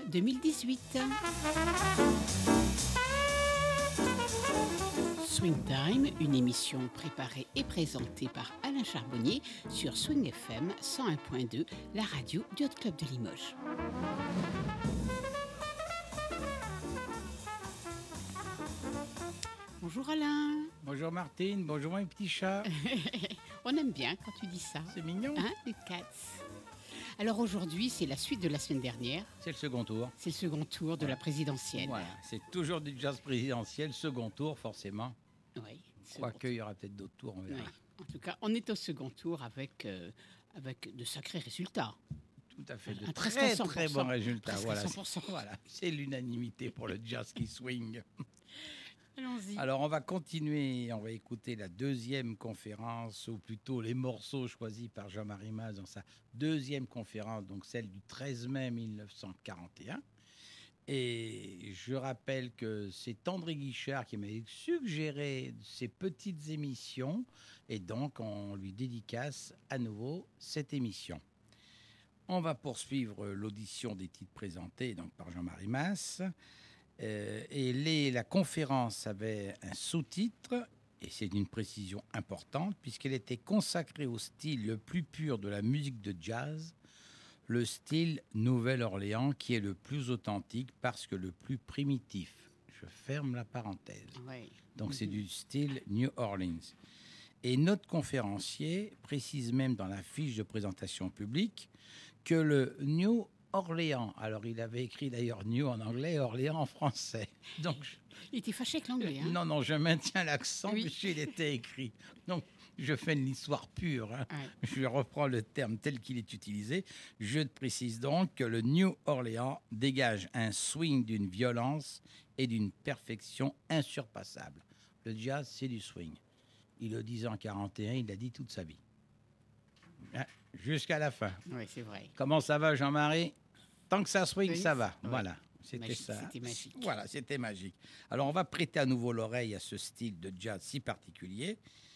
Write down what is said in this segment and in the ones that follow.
2018. Swing Time, une émission préparée et présentée par Alain Charbonnier sur Swing FM 101.2, la radio du Hot Club de Limoges. Bonjour Alain. Bonjour Martine, bonjour mes petits chats. On aime bien quand tu dis ça. C'est mignon. Hein, les cats. Alors aujourd'hui, c'est la suite de la semaine dernière. C'est le second tour. C'est le second tour de la présidentielle. Voilà, c'est toujours du jazz présidentiel, second tour forcément. Oui. Quoique, il y aura peut-être d'autres tours, on verra. Oui. En tout cas, on est au second tour avec de sacrés résultats. Tout à fait, de Un très bons résultats. Voilà, 100%. Voilà, c'est l'unanimité pour le jazz qui swing. Allons-y. Alors, on va continuer, on va écouter la deuxième conférence, ou plutôt les morceaux choisis par Jean-Marie Mas dans sa deuxième conférence, donc celle du 13 mai 1941. Et je rappelle que c'est André Guichard qui m'a suggéré ces petites émissions, et donc on lui dédicace à nouveau cette émission. On va poursuivre l'audition des titres présentés donc par Jean-Marie Mas. La conférence avait un sous-titre, et c'est une précision importante, puisqu'elle était consacrée au style le plus pur de la musique de jazz, le style Nouvelle-Orléans, qui est le plus authentique parce que le plus primitif. Je ferme la parenthèse. Oui. Donc c'est du style New Orleans. Et notre conférencier précise même dans la fiche de présentation publique que le New Orléans, alors il avait écrit d'ailleurs New en anglais et Orléans en français. Donc, Il était fâché avec l'anglais. Hein. non, je maintiens l'accent Oui. puisqu'il était écrit. Donc, je fais de l'histoire pure. Hein. Ouais. Je reprends le terme tel qu'il est utilisé. Je précise donc que le New Orléans dégage un swing d'une violence et d'une perfection insurpassables. Le jazz, c'est du swing. Il le disait en 41, il l'a dit toute sa vie. Hein, jusqu'à la fin. Oui, c'est vrai. Comment ça va, Jean-Marie? Tant que ça swing, Oui. ça va. Oui. Voilà. C'était Magique, ça. c'était magique. Voilà, c'était magique. Alors, on va prêter à nouveau l'oreille à ce style de jazz si particulier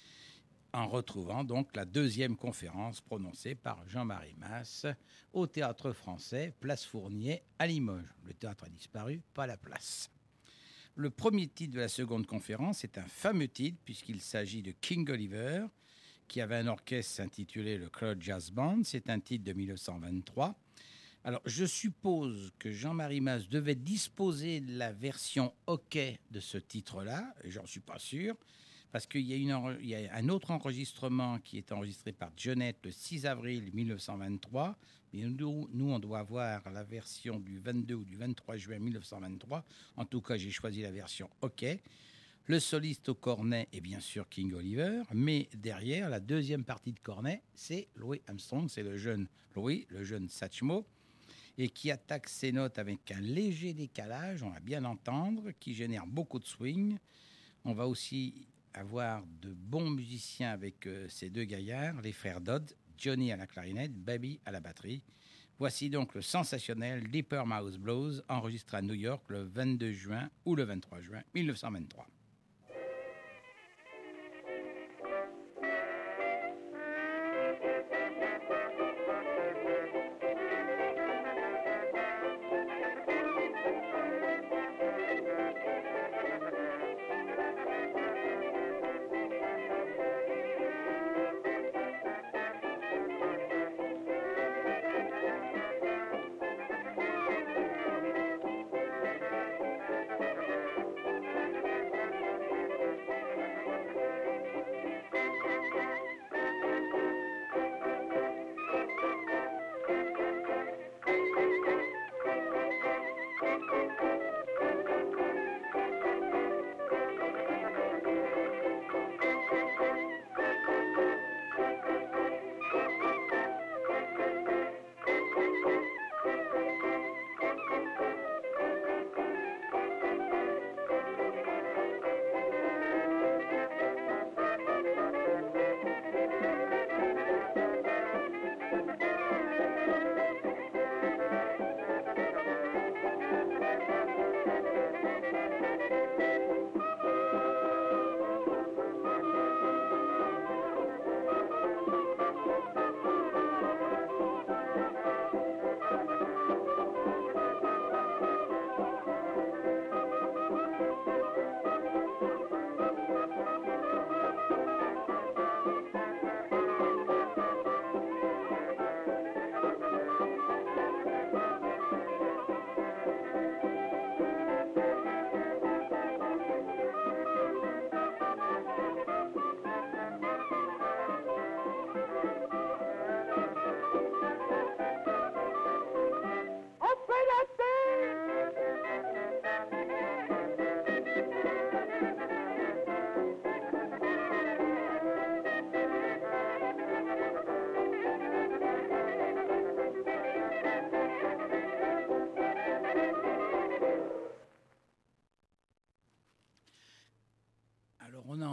en retrouvant donc la deuxième conférence prononcée par Jean-Marie Mas au Théâtre Français, Place Fournier, à Limoges. Le théâtre a disparu, pas la place. Le premier titre de la seconde conférence est un fameux titre puisqu'il s'agit de King Oliver, qui avait un orchestre intitulé le Cloud Jazz Band. C'est un titre de 1923. Alors, je suppose que Jean-Marie Mas devait disposer de la version hockey de ce titre-là, et j'en suis pas sûr, parce qu'il y a un autre enregistrement qui est enregistré par Jonette le 6 avril 1923, mais nous, on doit avoir la version du 22 ou du 23 juin 1923. En tout cas, j'ai choisi la version hockey. Le soliste au cornet est bien sûr King Oliver, mais derrière, la deuxième partie de cornet, c'est Louis Armstrong, c'est le jeune Louis, le jeune Satchmo, et qui attaque ses notes avec un léger décalage, on va bien entendre, qui génère beaucoup de swing. On va aussi avoir de bons musiciens avec ces deux gaillards, les frères Dodd, Johnny à la clarinette, Baby à la batterie. Voici donc le sensationnel Deeper Mouse Blues, enregistré à New York le 22 juin ou le 23 juin 1923.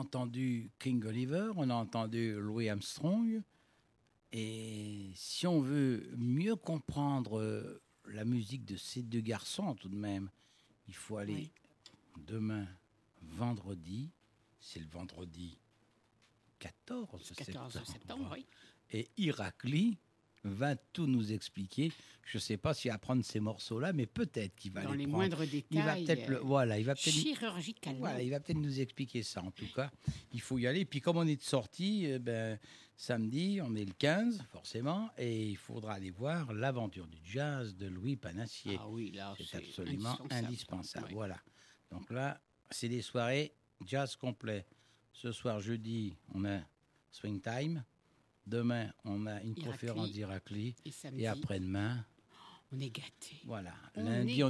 entendu King Oliver, on a entendu Louis Armstrong. Et si on veut mieux comprendre la musique de ces deux garçons, tout de même, il faut aller demain, vendredi, c'est le vendredi 14 septembre, oui. Et Irakli va tout nous expliquer. Je ne sais pas s'il va prendre ces morceaux-là, mais peut-être qu'il va dans les prendre. moindres détails. Il va peut-être il va peut-être chirurgicalement. Voilà, il va peut-être nous expliquer ça. En tout cas, il faut y aller. Puis comme on est de sortie, samedi, on est le 15, forcément, et il faudra aller voir l'aventure du jazz de Louis Panassier. Ah oui, là, c'est absolument indispensable. Ouais. Voilà. Donc là, c'est des soirées jazz complet. Ce soir, jeudi, on a Swing Time. Demain, on a une conférence d'Irakli. Et après-demain, on est gâtés. Voilà. Lundi,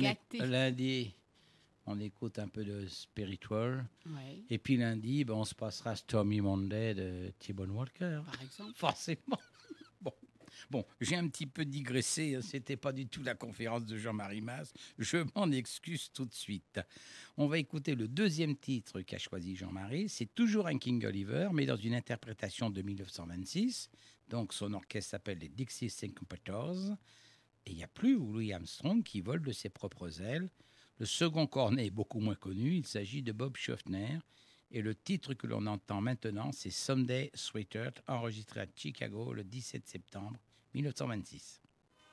on écoute un peu de spiritual. Ouais. Et puis lundi, on se passera Stormy Monday de T-Bone Walker. Par exemple. Forcément. Bon, j'ai un petit peu digressé. C'était pas du tout la conférence de Jean-Marie Mas. Je m'en excuse tout de suite. On va écouter le deuxième titre qu'a choisi Jean-Marie. C'est toujours un King Oliver, mais dans une interprétation de 1926. Donc son orchestre s'appelle les Dixie Syncopators. Et il n'y a plus Louis Armstrong qui vole de ses propres ailes. Le second cornet est beaucoup moins connu. Il s'agit de Bob Schaffner. Et le titre que l'on entend maintenant, c'est Someday Sweetheart, enregistré à Chicago le 17 septembre 1926.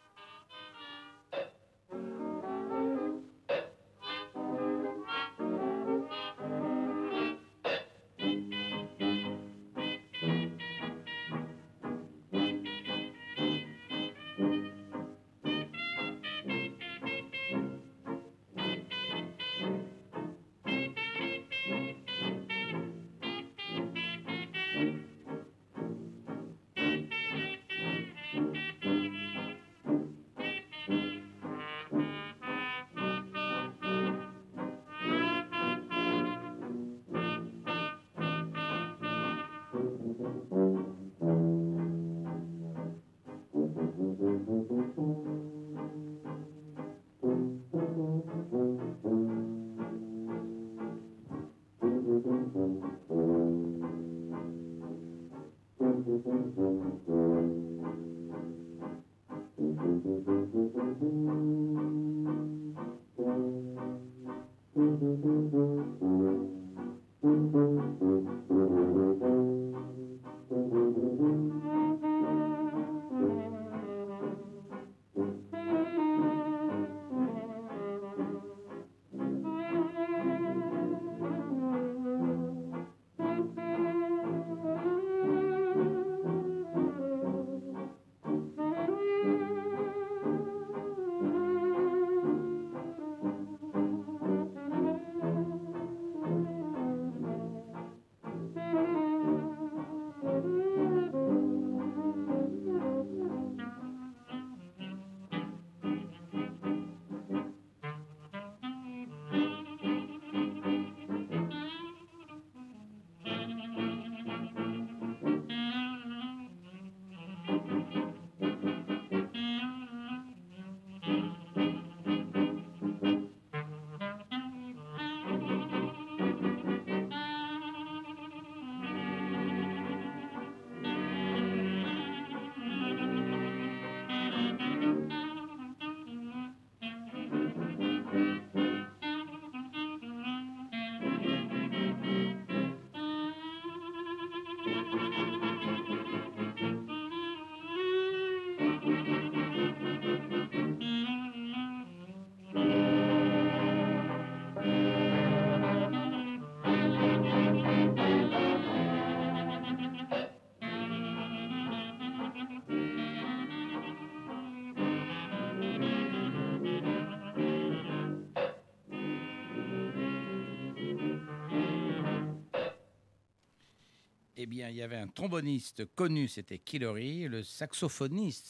Eh bien, il y avait un tromboniste connu, c'était Killery. Le saxophoniste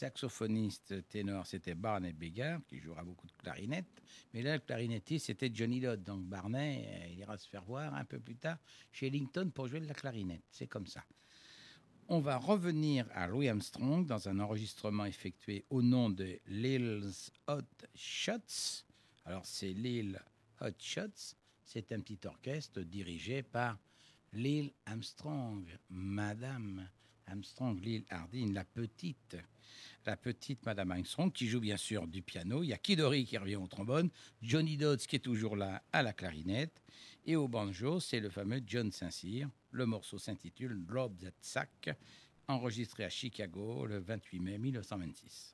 ténor, c'était Barney Bigard, qui jouera beaucoup de clarinette. Mais là, le clarinettiste, c'était Johnny Dodd. Donc Barney, il ira se faire voir un peu plus tard chez Ellington pour jouer de la clarinette. C'est comme ça. On va revenir à Louis Armstrong dans un enregistrement effectué au nom de Lil's Hot Shots. Alors, c'est Lil Hot Shots. C'est un petit orchestre dirigé par Lil Armstrong, Madame Armstrong, Lil Hardin, la petite Madame Armstrong qui joue bien sûr du piano. Il y a Kidori qui revient au trombone, Johnny Dodds qui est toujours là à la clarinette, et au banjo, c'est le fameux John Saint-Cyr. Le morceau s'intitule Drop That Sack, enregistré à Chicago le 28 mai 1926.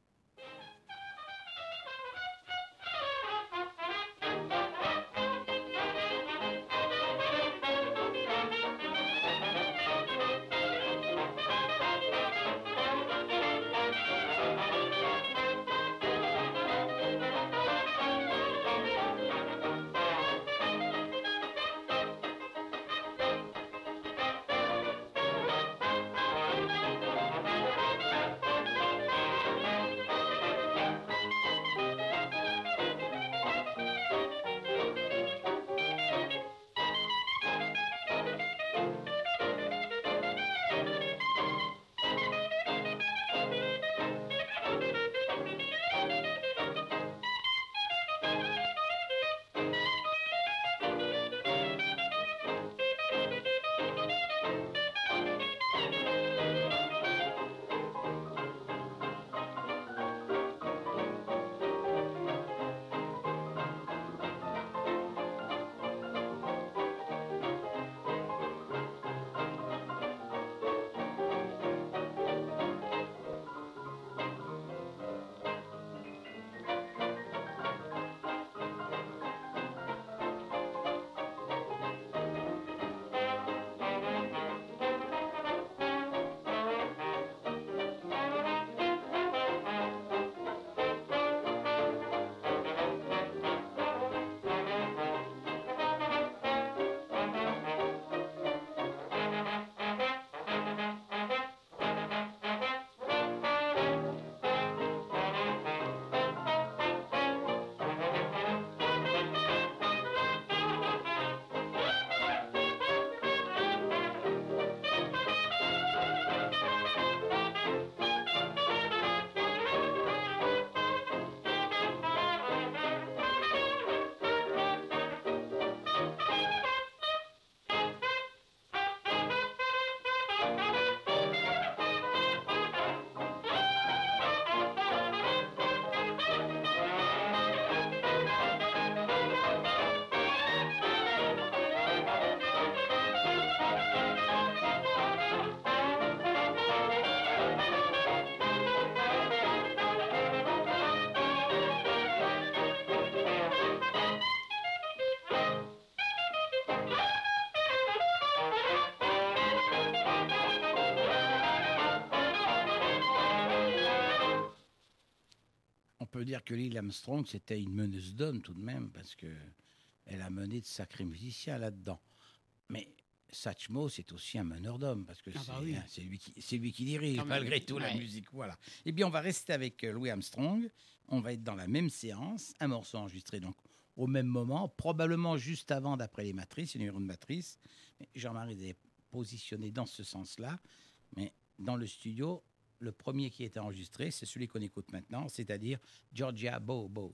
On peut dire que Lil Armstrong, c'était une meneuse d'hommes tout de même, parce qu'elle a mené de sacrés musiciens là-dedans. Mais Satchmo, c'est aussi un meneur d'hommes, parce que c'est lui qui dirige, malgré tout, la musique. Voilà. Eh bien, on va rester avec Louis Armstrong. On va être dans la même séance, un morceau enregistré donc au même moment, probablement juste avant, d'après les matrices, les numéros de matrice. Mais Jean-Marie est positionné dans ce sens-là. Mais dans le studio, le premier qui est enregistré, c'est celui qu'on écoute maintenant, c'est-à-dire Georgia Bobo.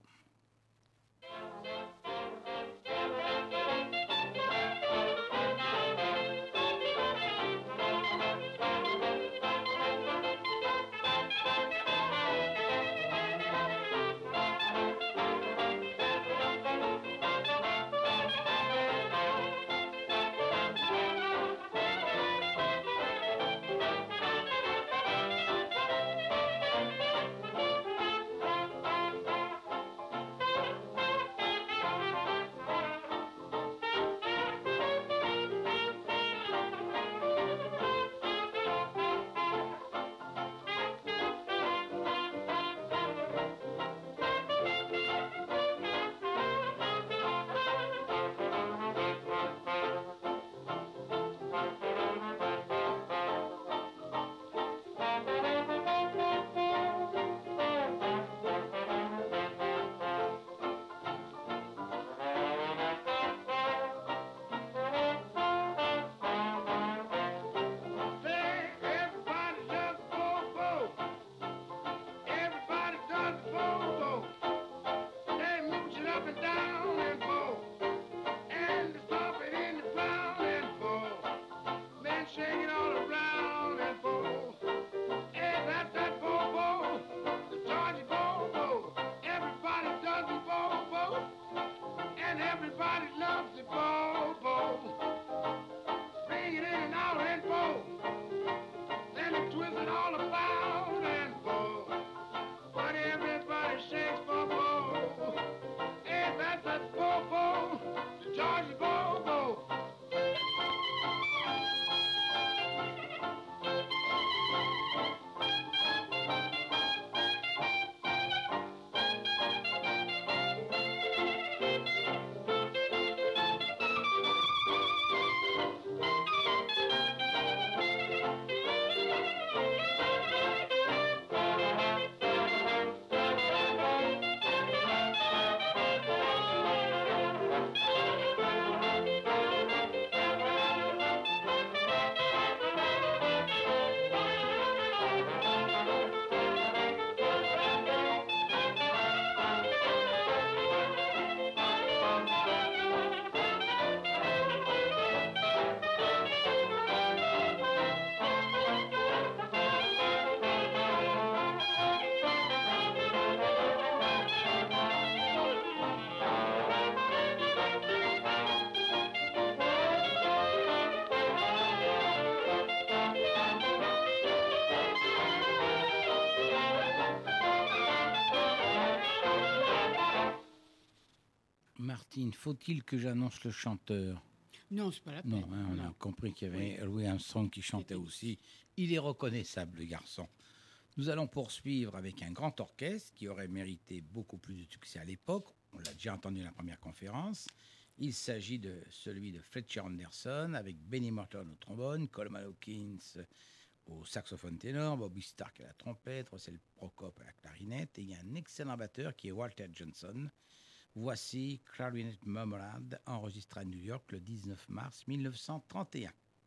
Christine, faut-il que j'annonce le chanteur? Non, c'est pas la peine. Non, hein, on a compris qu'il y avait Louis Armstrong qui chantait aussi. Il est reconnaissable, le garçon. Nous allons poursuivre avec un grand orchestre qui aurait mérité beaucoup plus de succès à l'époque. On l'a déjà entendu dans la première conférence. Il s'agit de celui de Fletcher Anderson avec Benny Morton au trombone, Coleman Hawkins au saxophone ténor, Bobby Stark à la trompette, Russell Prokop à la clarinette. Et il y a un excellent batteur qui est Walter Johnson. Voici Clarinet Marmalade, enregistré à New York le 19 mars 1931.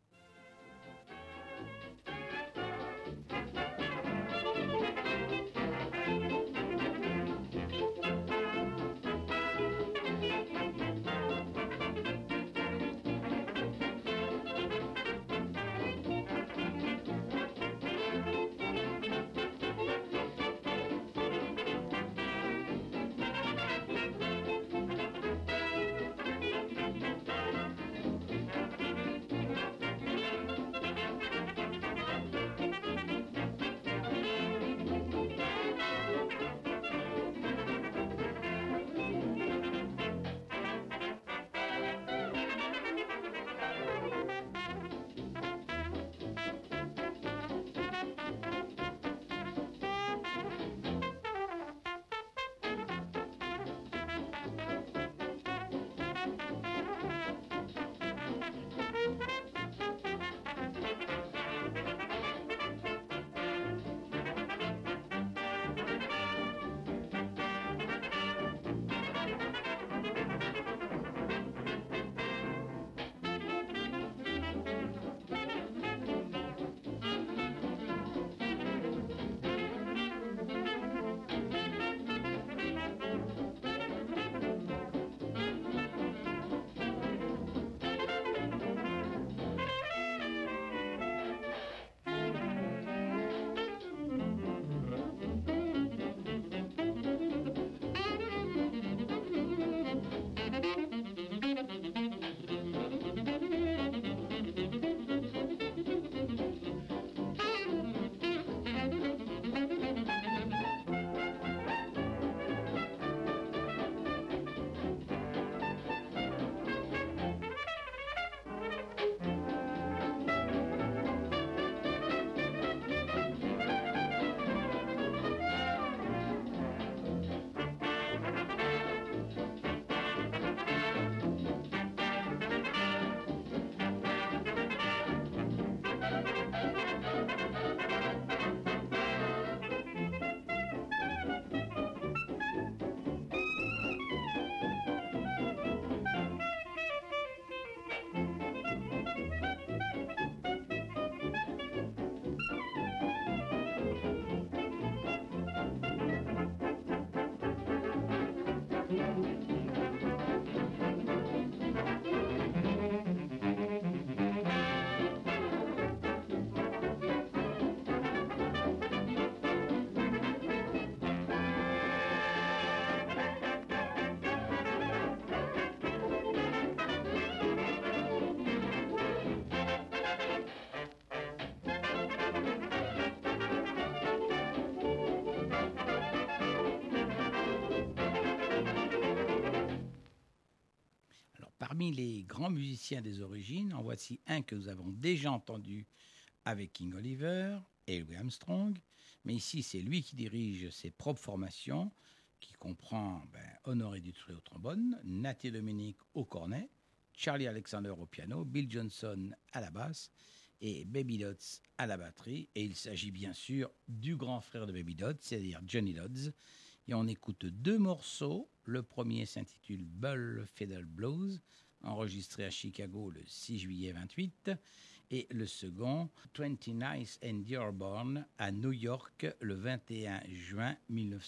Parmi les grands musiciens des origines, en voici un que nous avons déjà entendu avec King Oliver et Louis Armstrong. Mais ici, c'est lui qui dirige ses propres formations, qui comprend Honoré Dutré au trombone, Natty Dominic au cornet, Charlie Alexander au piano, Bill Johnson à la basse et Baby Dodds à la batterie. Et il s'agit bien sûr du grand frère de Baby Dodds, c'est-à-dire Johnny Dodds. Et on écoute deux morceaux. Le premier s'intitule Bull Fiddle Blues, enregistré à Chicago le 6 juillet 28. Et le second, 29th and Dearborn, à New York le 21 juin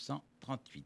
1938.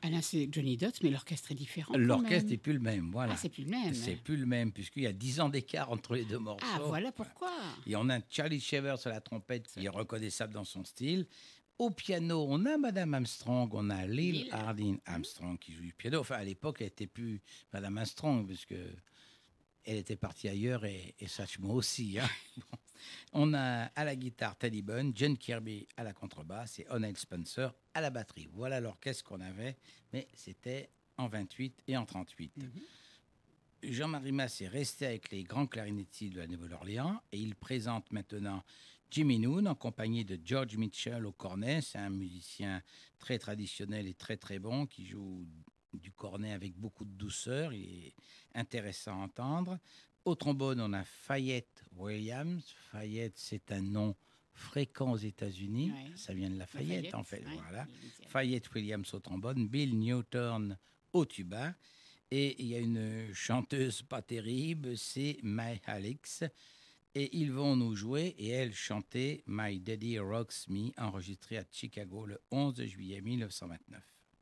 Alain, c'est Johnny Dodds, mais l'orchestre est différent. L'orchestre n'est plus le même, voilà. Ah, c'est plus le même. C'est plus le même, puisqu'il y a 10 ans d'écart entre les deux morceaux. Ah, voilà pourquoi. Et on a Charlie Shevers à la trompette, qui est reconnaissable dans son style. Au piano, on a Madame Armstrong, on a Lil Hardin Armstrong qui joue du piano. Enfin, à l'époque, elle n'était plus Madame Armstrong, puisque elle était partie ailleurs et Satchmo aussi. Hein. Bon. On a à la guitare Teddy Bunn, John Kirby à la contrebasse et O'Neill Spencer à la batterie. Voilà l'orchestre qu'on avait, mais c'était en 28 et en 38. Jean-Marie Masse est resté avec les grands clarinettistes de la Nouvelle-Orléans et il présente maintenant Jimmy Noon en compagnie de George Mitchell au cornet. C'est un musicien très traditionnel et très très bon qui joue du cornet avec beaucoup de douceur. Il est intéressant à entendre. Au trombone, on a Fayette Williams. Fayette, c'est un nom fréquent aux États-Unis. Ouais. Ça vient de Lafayette, en fait. Ouais, voilà. Fayette Williams au trombone, Bill Newton au tuba. Et il y a une chanteuse pas terrible, c'est May Alex. Et ils vont nous jouer et elle chanter My Daddy Rocks Me, enregistré à Chicago le 11 juillet 1929.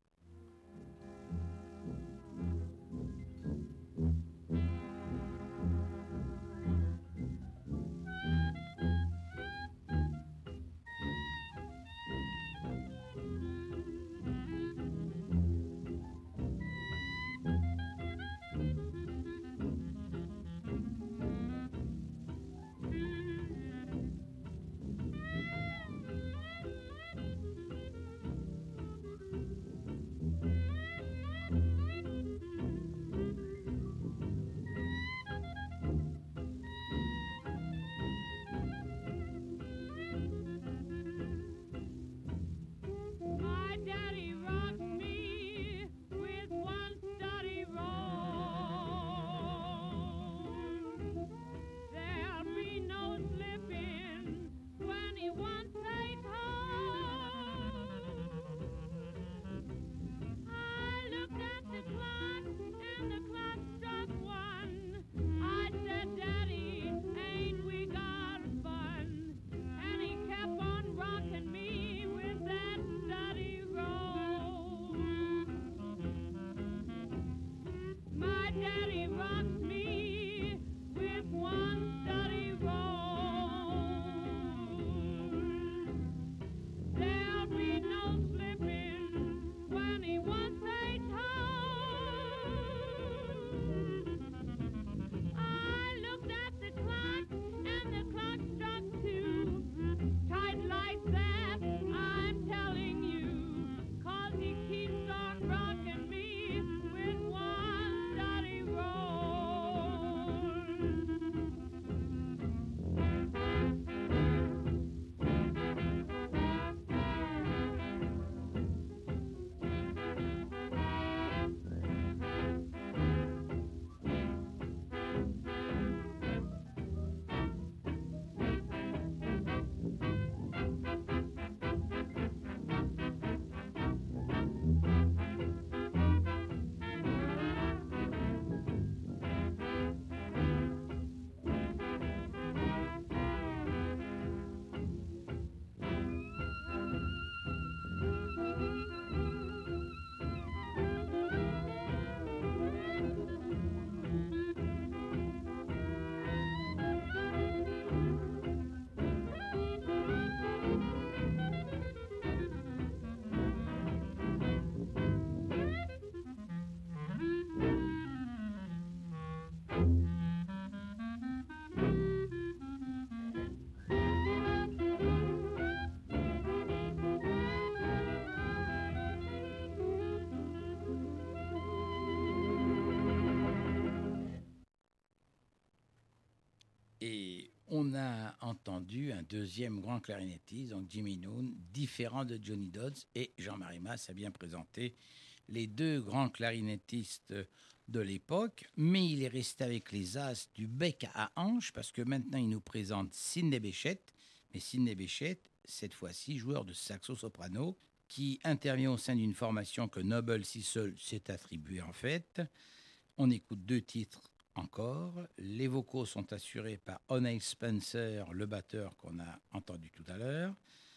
Et on a entendu un deuxième grand clarinettiste, donc Jimmy Noon, différent de Johnny Dodds, et Jean-Marie Masse a bien présenté les deux grands clarinettistes de l'époque, mais il est resté avec les as du bec à hanche, parce que maintenant il nous présente Sidney Bechet, mais Sidney Bechet, cette fois-ci joueur de saxo-soprano, qui intervient au sein d'une formation que Noble Sissle s'est attribuée en fait. On écoute deux titres encore. Les vocaux sont assurés par O'Neill Spencer, le batteur qu'on a entendu tout à l'heure.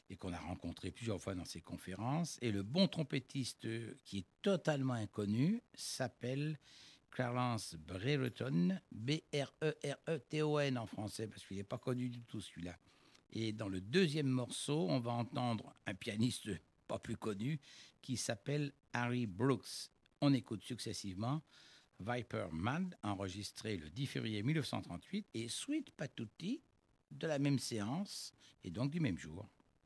et qu'on a rencontré plusieurs fois dans ses conférences. Et le bon trompettiste qui est totalement inconnu s'appelle Clarence Brereton, Brereton en français, parce qu'il n'est pas connu du tout celui-là. Et dans le deuxième morceau, on va entendre un pianiste pas plus connu qui s'appelle Harry Brooks. On écoute successivement Viper Mad, enregistré le 10 février 1938, et Sweet Patootie de la même séance, et donc du même jour.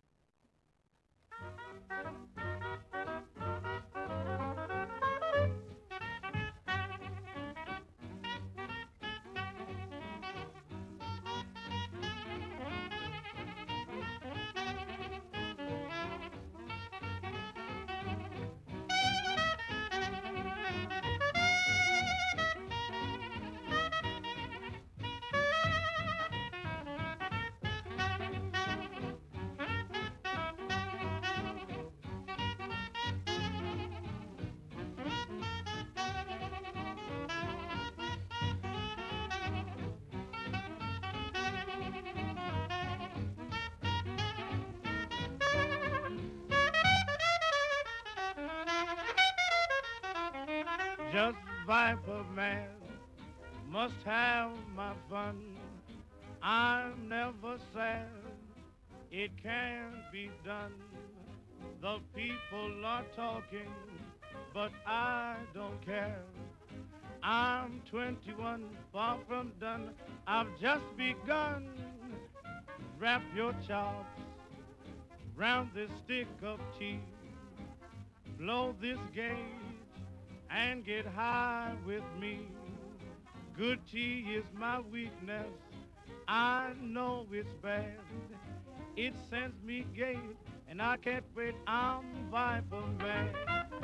Just Viper man, must have my fun. I'm never sad, it can't be done. The people are talking, but I don't care. I'm 21, far from done, I've just begun. Wrap your chops round this stick of tea. Blow this gauge and get high with me. Good tea is my weakness, I know it's bad. It sends me gay, and I can't wait, I'm Viper mad.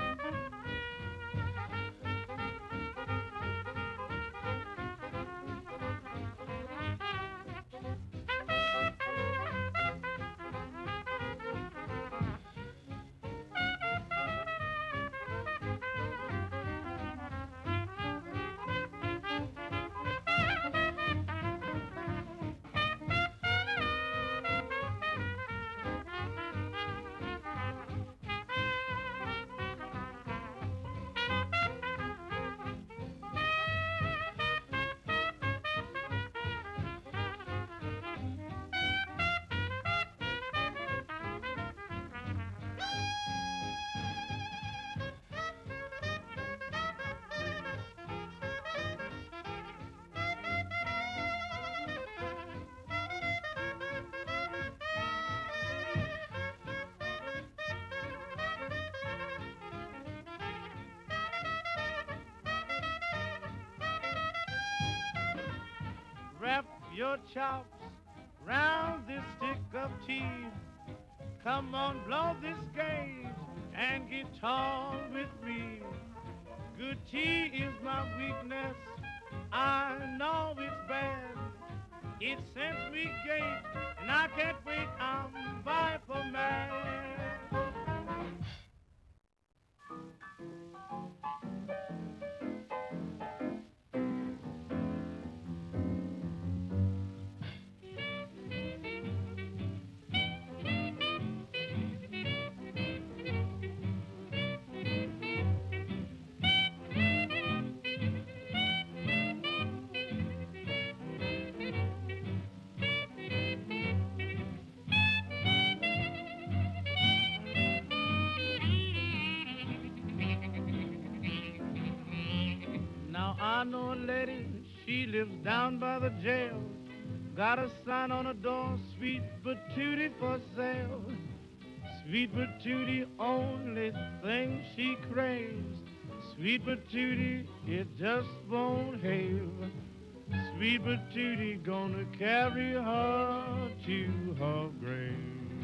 Wrap your chops round this stick of tea. Come on, blow this gauge and get tall with me. Good tea is my weakness, I know it's bad. It sends me gay, and I can't wait, I'm Viper mad. I know a lady, she lives down by the jail. Got a sign on the door, sweet patootie for sale. Sweet patootie, only thing she craves. Sweet patootie, it just won't have. Sweet patootie gonna carry her to her grave.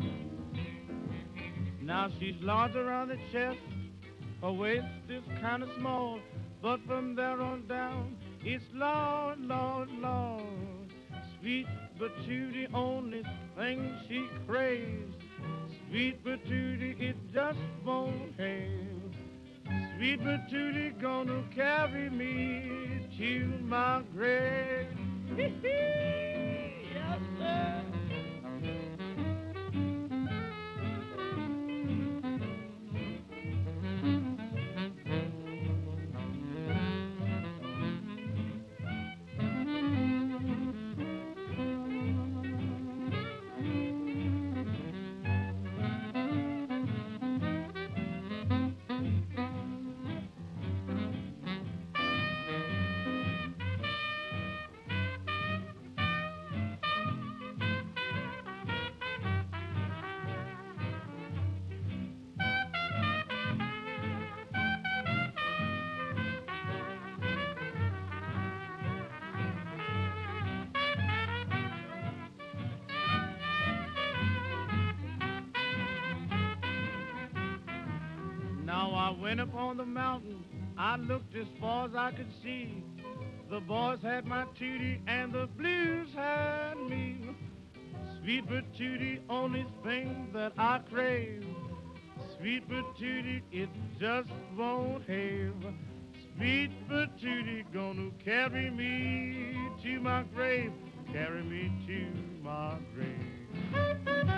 Now she's large around the chest, her waist is kind of small, but from there on down, it's Lord, Lord, Lord. Sweet patootie, only thing she craves. Sweet patootie, it just won't have. Sweet patootie gonna carry me to my grave. Yes, sir. Now I went up on the mountain, I looked as far as I could see. The boys had my tootie and the blues had me. Sweet patootie, only thing that I crave. Sweet patootie, it just won't have. Sweet patootie, gonna carry me to my grave. Carry me to my grave.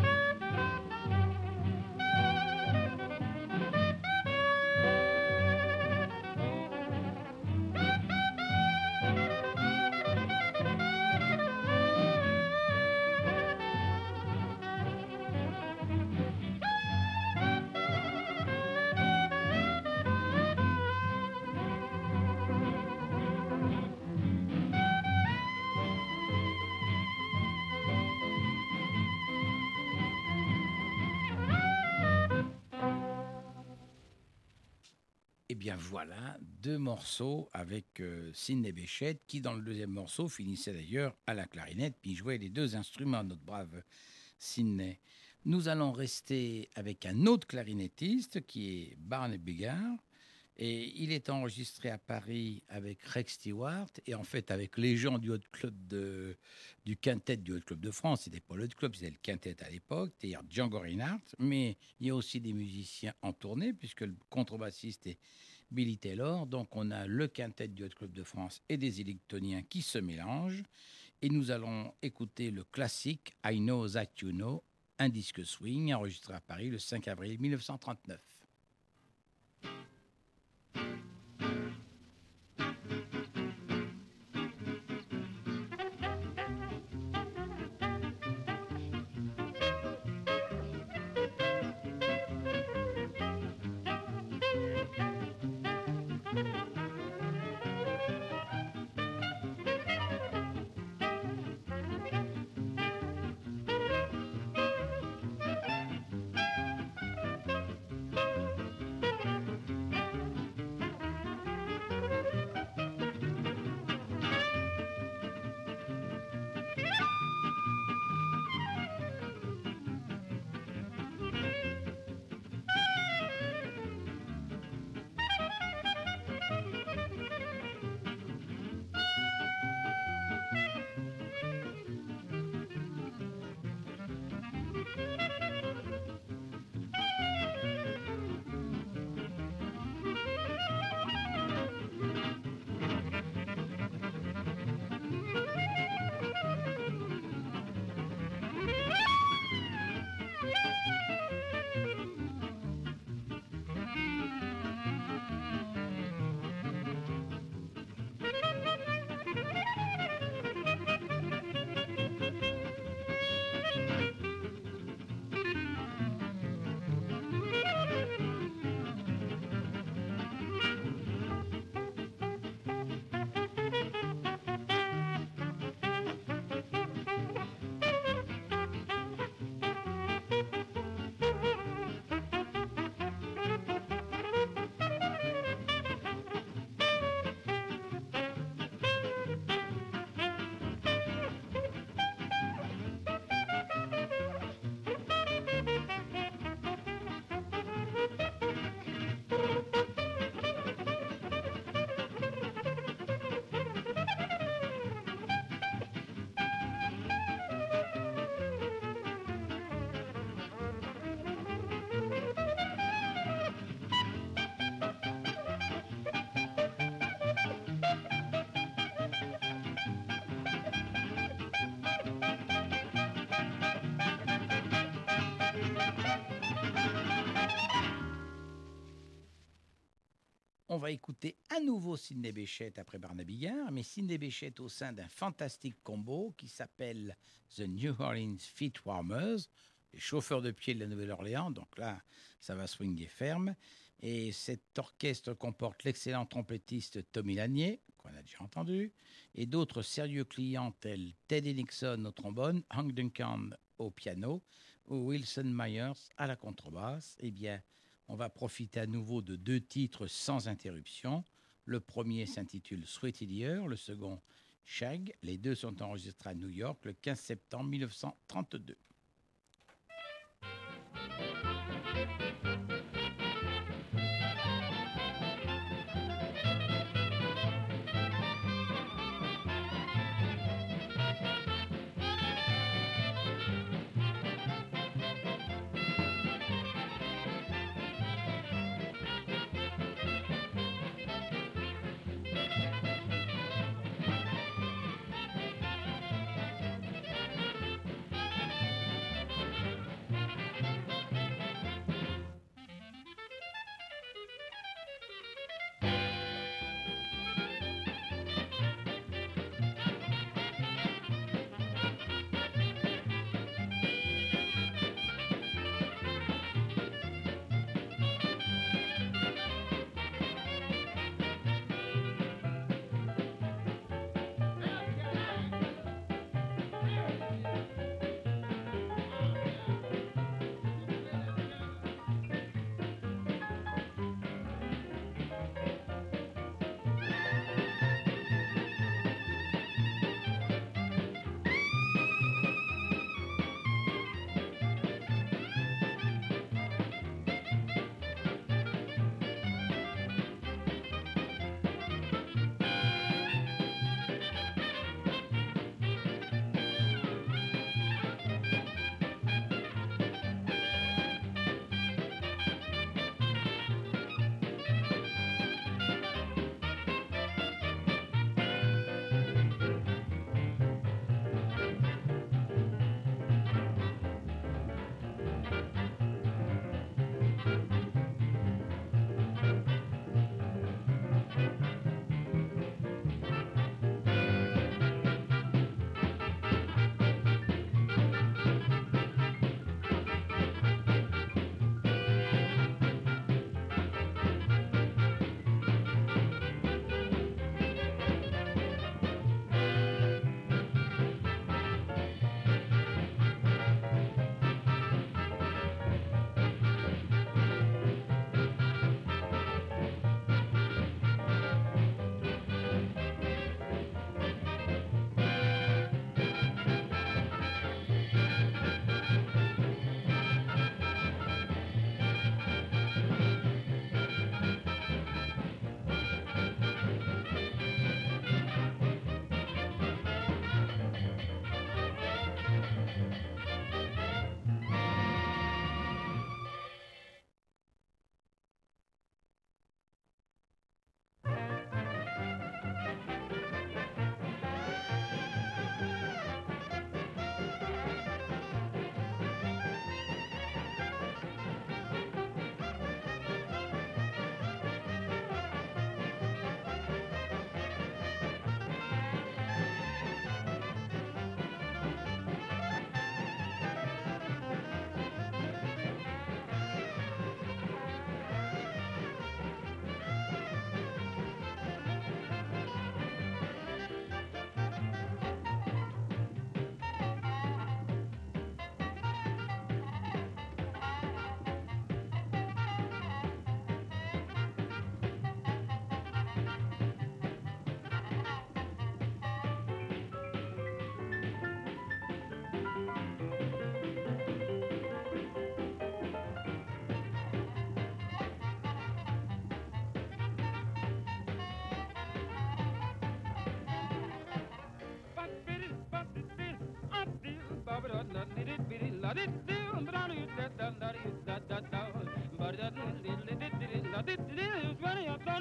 Eh bien voilà, deux morceaux avec Sidney Bechet, qui dans le deuxième morceau finissait d'ailleurs à la clarinette, puis jouait les deux instruments, notre brave Sidney. Nous allons rester avec un autre clarinettiste qui est Barney Bigard, et il est enregistré à Paris avec Rex Stewart, et en fait avec les gens du du quintet du Hot Club de France. C'était pas le Hot Club, c'était le quintet à l'époque, c'est-à-dire Django Reinhardt, mais il y a aussi des musiciens en tournée, puisque le contrebassiste est Billy Taylor. Donc on a le quintet du Hot Club de France et des Électoniens qui se mélangent, et nous allons écouter le classique I Know That You Know, un disque swing enregistré à Paris le 5 avril 1939. On va écouter à nouveau Sidney Bechet après Barney Bigard, mais Sidney Bechet au sein d'un fantastique combo qui s'appelle The New Orleans Feet Warmers, les chauffeurs de pied de la Nouvelle-Orléans. Donc là, ça va swinguer ferme. Et cet orchestre comporte l'excellent trompettiste Tommy Lanier, qu'on a déjà entendu, et d'autres sérieux clients tels Teddy Nixon au trombone, Hank Duncan au piano ou Wilson Myers à la contrebasse. Eh bien, on va profiter à nouveau de deux titres sans interruption. Le premier s'intitule Sweet Idiot, le second Shag. Les deux sont enregistrés à New York le 15 septembre 1932.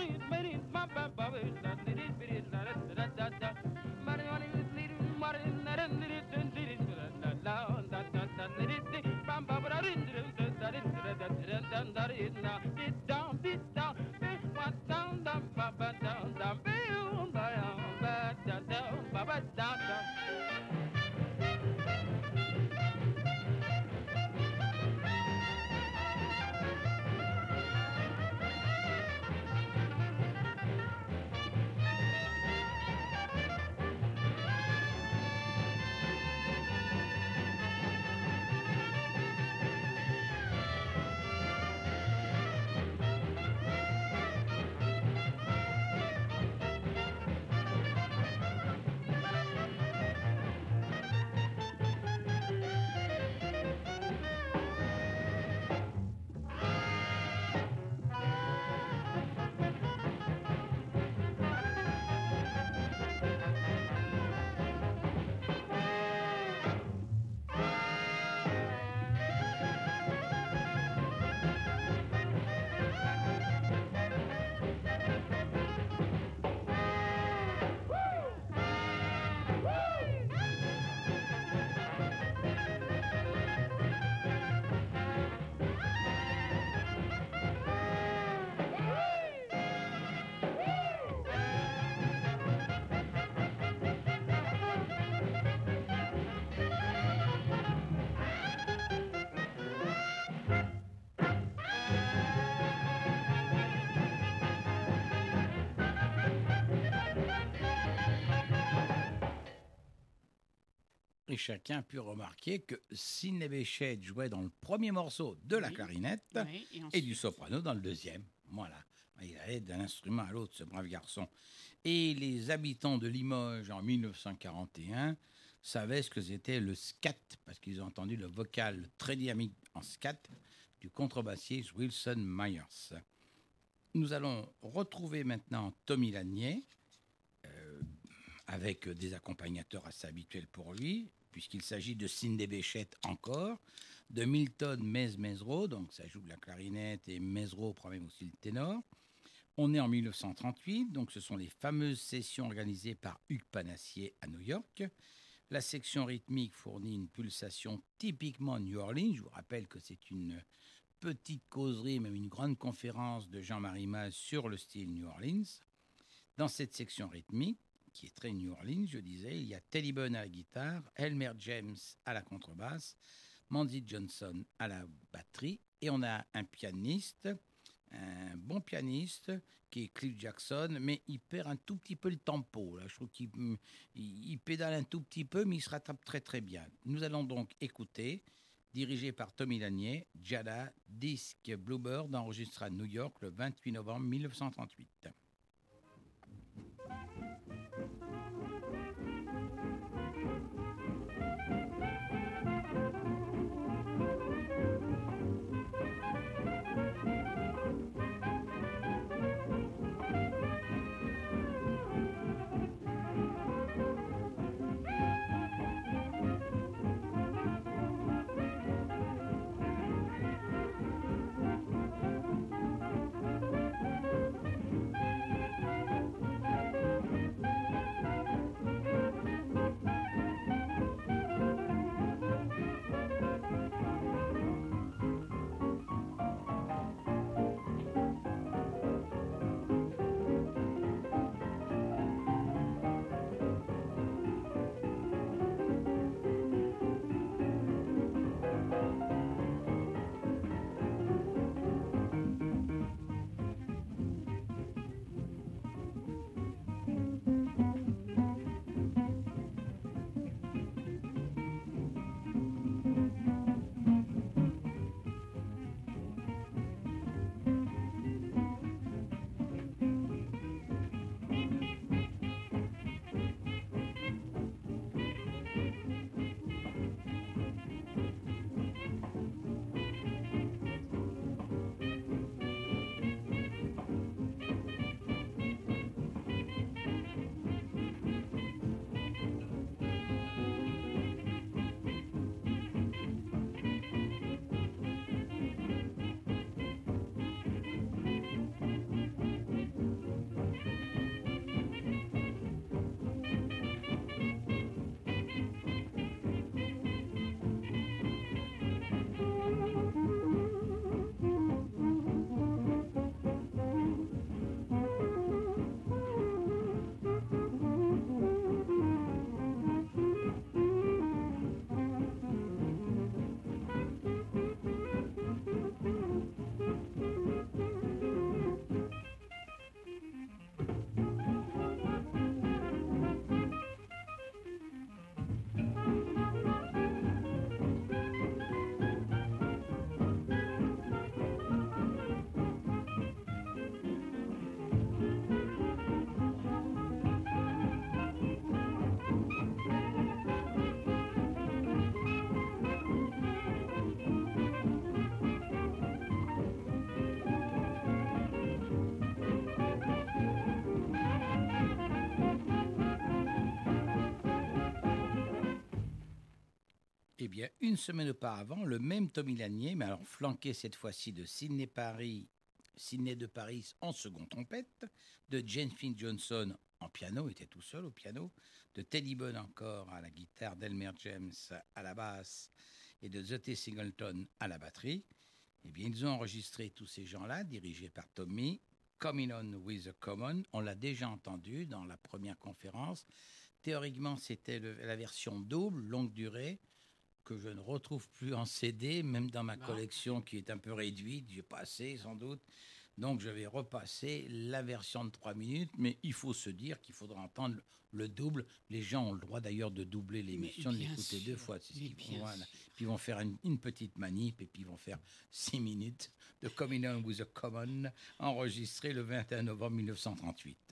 Et chacun a pu remarquer que Sidney Bechet jouait dans le premier morceau de la clarinette et du soprano dans le deuxième. Voilà. Il allait d'un instrument à l'autre, ce brave garçon. Et les habitants de Limoges, en 1941, savaient ce que c'était le scat, parce qu'ils ont entendu le vocal très dynamique en scat du contrebassiste Wilson Myers. Nous allons retrouver maintenant Tommy Lanier, avec des accompagnateurs assez habituels pour lui, puisqu'il s'agit de Sidney Bechet encore, de Milton Mesro, donc ça joue de la clarinette, et Mesro prend même aussi le ténor. On est en 1938, donc ce sont les fameuses sessions organisées par Hugues Panassier à New York. La section rythmique fournit une pulsation typiquement New Orleans. Je vous rappelle que c'est une petite causerie, même une grande conférence de Jean-Marie Mas sur le style New Orleans. Dans cette section rythmique, qui est très New Orleans, je disais, il y a Teddy Bunn à la guitare, Elmer James à la contrebasse, Mandy Johnson à la batterie, et on a un pianiste, un bon pianiste, qui est Cliff Jackson, mais il perd un tout petit peu le tempo. Là. Je trouve qu'il pédale un tout petit peu, mais il se rattrape très très bien. Nous allons donc écouter, dirigé par Tommy Lanier, Jada, disque Bluebird, enregistré à New York le 28 novembre 1938. Eh bien, une semaine auparavant, le même Tommy Lanier, mais alors flanqué cette fois-ci de Sidney de Paris en seconde trompette, de James Finn Johnson en piano, il était tout seul au piano, de Teddy Bunn encore à la guitare, d'Elmer James à la basse et de Zotty Singleton à la batterie. Eh bien, ils ont enregistré tous ces gens-là, dirigés par Tommy, Coming On with the Common. On l'a déjà entendu dans la première conférence. Théoriquement, c'était la version double, longue durée, que je ne retrouve plus en CD, même dans ma collection qui est un peu réduite. J'ai pas assez, sans doute. Donc, je vais repasser la version de 3 minutes, mais il faut se dire qu'il faudra entendre le double. Les gens ont le droit d'ailleurs de doubler l'émission, de l'écouter 2 fois. C'est ce qu'ils font, voilà. Puis ils vont faire une petite manip et puis ils vont faire 6 minutes de Coming On with a Common, enregistré le 21 novembre 1938.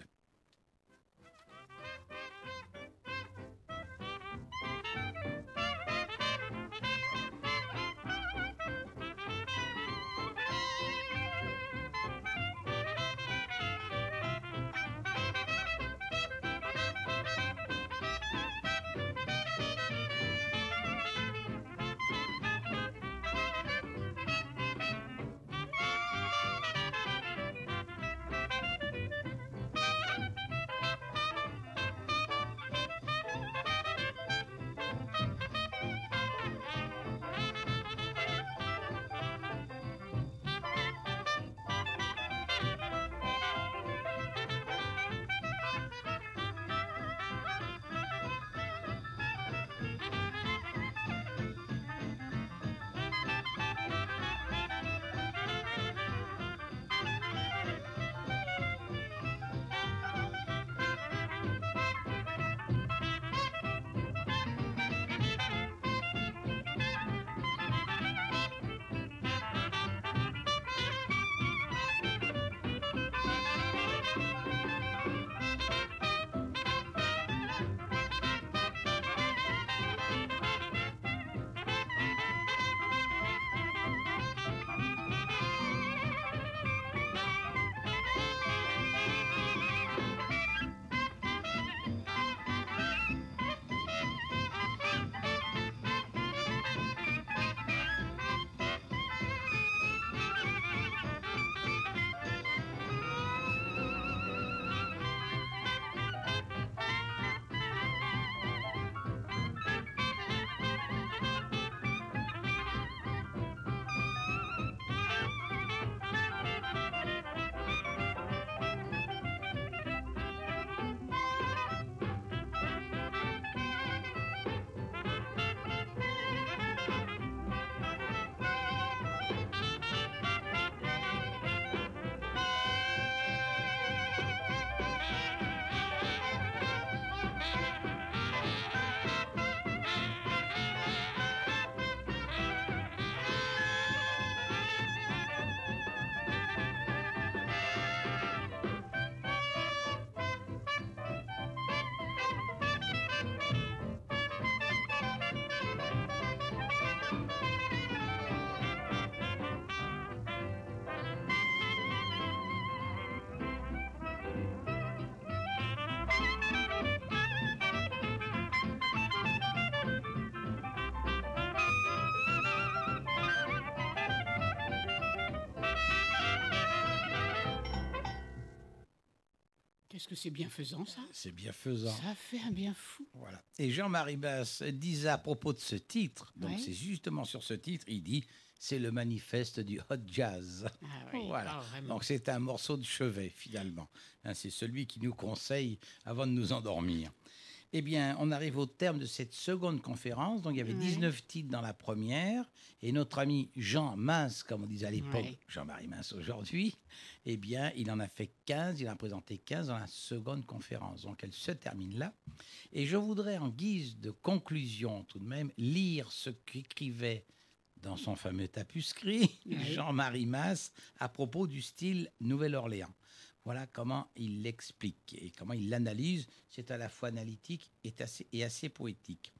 Qu'est-ce que c'est bienfaisant, ça? C'est bienfaisant. Ça fait un bien fou. Voilà. Et Jean-Marie Basse disait à propos de ce titre, donc c'est justement sur ce titre, il dit c'est le manifeste du hot jazz. Ah oui, voilà. Donc c'est un morceau de chevet finalement. Hein, c'est celui qui nous conseille avant de nous endormir. Eh bien, on arrive au terme de cette seconde conférence. Donc, il y avait 19 titres dans la première. Et notre ami Jean Mince, comme on disait à l'époque, Jean-Marie Mince aujourd'hui, eh bien, il en a fait 15. Il en a présenté 15 dans la seconde conférence. Donc, elle se termine là. Et je voudrais, en guise de conclusion, tout de même, lire ce qu'écrivait dans son fameux tapuscrit Jean-Marie Mince à propos du style Nouvelle-Orléans. Voilà comment il l'explique et comment il l'analyse. C'est à la fois analytique et assez poétique.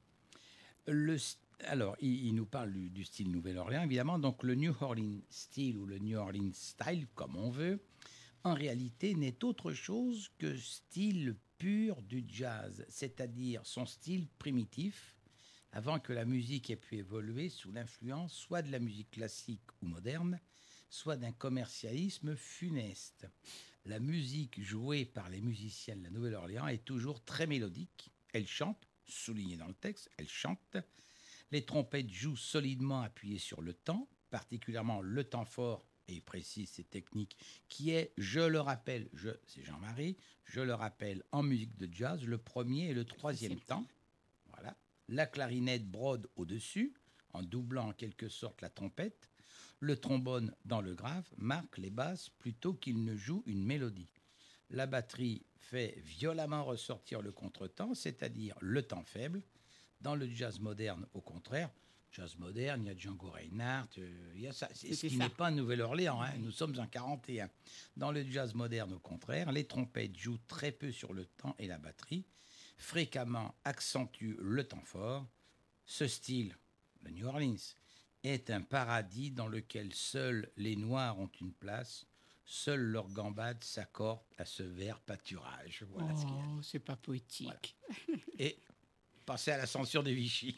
Alors, il nous parle du style Nouvelle-Orléans, évidemment. Donc, le New Orleans style ou le New Orleans style, comme on veut, en réalité, n'est autre chose que style pur du jazz, c'est-à-dire son style primitif, avant que la musique ait pu évoluer sous l'influence soit de la musique classique ou moderne, soit d'un commercialisme funeste. La musique jouée par les musiciens de la Nouvelle-Orléans est toujours très mélodique. Elle chante, souligné dans le texte, elle chante. Les trompettes jouent solidement appuyées sur le temps, particulièrement le temps fort, et il précise ces techniques, qui est, je le rappelle, c'est Jean-Marie, je le rappelle, en musique de jazz, le premier et le troisième temps. Voilà. La clarinette brode au-dessus, en doublant en quelque sorte la trompette. Le trombone dans le grave marque les basses plutôt qu'il ne joue une mélodie. La batterie fait violemment ressortir le contretemps, c'est-à-dire le temps faible. Dans le jazz moderne, au contraire, jazz moderne, il y a Django Reinhardt, il y a ça. Ce qui n'est pas Nouvelle-Orléans, hein, nous sommes en 41. Dans le jazz moderne, au contraire, les trompettes jouent très peu sur le temps et la batterie, fréquemment accentuent le temps fort. Ce style, le New Orleans, est un paradis dans lequel seuls les Noirs ont une place, seuls leurs gambades s'accordent à ce vert pâturage. Voilà ce qu'il y a. C'est pas poétique. Voilà. Et passer à la censure de Vichy.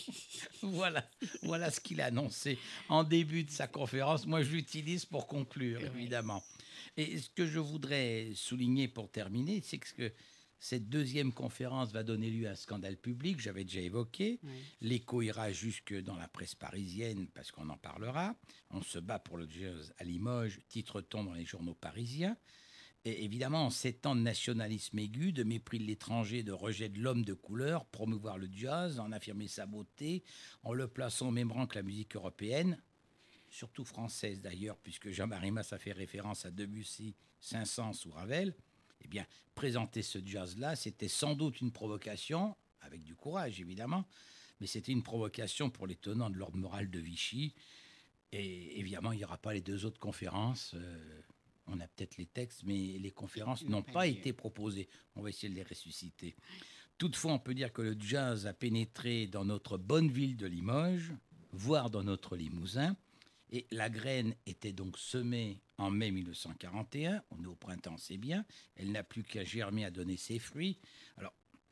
voilà ce qu'il a annoncé en début de sa conférence. Moi, je l'utilise pour conclure, évidemment. Et ce que je voudrais souligner pour terminer, c'est que cette deuxième conférence va donner lieu à un scandale public, j'avais déjà évoqué. Oui. L'écho ira jusque dans la presse parisienne, parce qu'on en parlera. On se bat pour le jazz à Limoges, titre-t-on dans les journaux parisiens. Et évidemment, en ces temps de nationalisme aigu, de mépris de l'étranger, de rejet de l'homme de couleur, promouvoir le jazz, en affirmer sa beauté, en le plaçant au même rang que la musique européenne, surtout française d'ailleurs, puisque Jean-Marie Mas a fait référence à Debussy, Saint-Saëns ou Ravel. Eh bien, présenter ce jazz-là, c'était sans doute une provocation, avec du courage évidemment, mais c'était une provocation pour les tenants de l'ordre moral de Vichy. Et évidemment, il n'y aura pas les deux autres conférences. On a peut-être les textes, mais les conférences n'ont pas été proposées. On va essayer de les ressusciter. Toutefois, on peut dire que le jazz a pénétré dans notre bonne ville de Limoges, voire dans notre Limousin. Et la graine était donc semée en mai 1941. On est au printemps, c'est bien. Elle n'a plus qu'à germer, à donner ses fruits. Alors,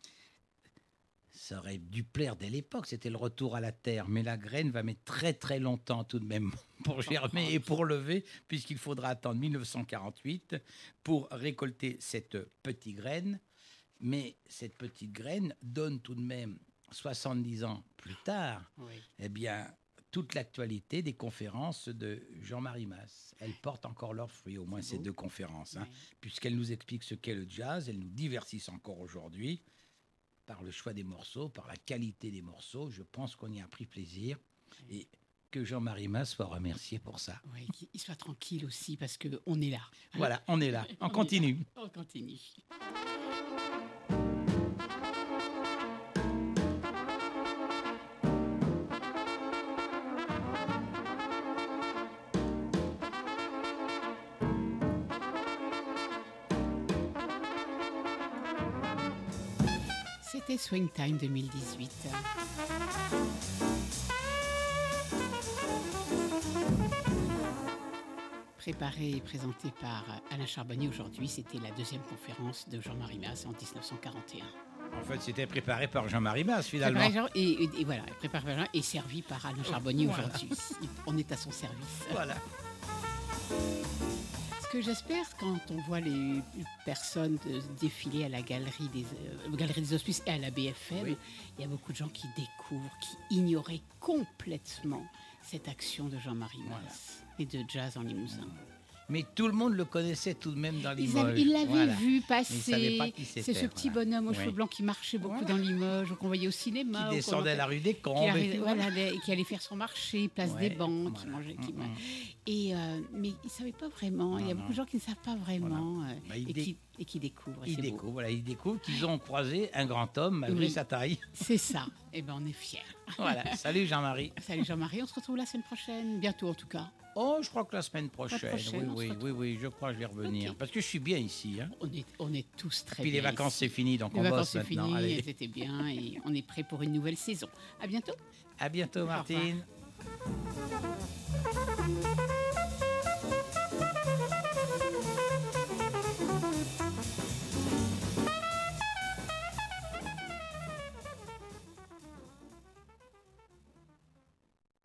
ça aurait dû plaire dès l'époque. C'était le retour à la terre. Mais la graine va mettre très, très longtemps tout de même pour germer et pour lever, puisqu'il faudra attendre 1948 pour récolter cette petite graine. Mais cette petite graine donne tout de même 70 ans plus tard, eh bien, toute l'actualité des conférences de Jean-Marie Mas. Elles portent encore leurs fruits, au moins ces deux conférences, hein, puisqu'elles nous expliquent ce qu'est le jazz, elles nous divertissent encore aujourd'hui par le choix des morceaux, par la qualité des morceaux. Je pense qu'on y a pris plaisir et que Jean-Marie Mas soit remercié pour ça. Oui, qu'il soit tranquille aussi parce qu'on est là. Hein. Voilà, on est là. On continue. On continue. C'était Swing Time 2018. Préparé et présenté par Alain Charbonnier aujourd'hui, c'était la deuxième conférence de Jean-Marie Mas en 1941. En fait, c'était préparé par Jean-Marie Mas, finalement. Et voilà, préparé par Jean et servi par Alain Charbonnier aujourd'hui. On est à son service. Voilà. Ce que j'espère quand on voit les personnes défiler à la galerie des Hospices et à la BFM, il y a beaucoup de gens qui découvrent, qui ignoraient complètement cette action de Jean-Marie Mas et de jazz en Limousin. Mais tout le monde le connaissait tout de même dans Limoges. Ils l'avaient vu passer. Mais ils savaient pas qui c'était. C'est ce petit bonhomme aux cheveux blancs qui marchait beaucoup dans Limoges, qu'on voyait au cinéma. Qui descendait à la rue des Combes. Qui allait faire son marché, place des Banques, qui mangeait. Mais ils ne savaient pas vraiment. Il y a beaucoup de gens qui ne savent pas vraiment et qui découvrent. Ils découvrent qu'ils ont croisé un grand homme malgré sa taille. C'est ça. Eh bien, on est fiers. Voilà. Salut Jean-Marie. Salut Jean-Marie. On se retrouve la semaine prochaine. Bientôt en tout cas. Oh, je crois que la semaine prochaine. Oui, je crois que je vais revenir. Okay. Parce que je suis bien ici. Hein. On est tous très bien. Puis les vacances, c'est fini, donc on bosse maintenant. Les vacances, c'est fini, elles étaient bien et on est prêt pour une nouvelle saison. À bientôt. À bientôt, Martine.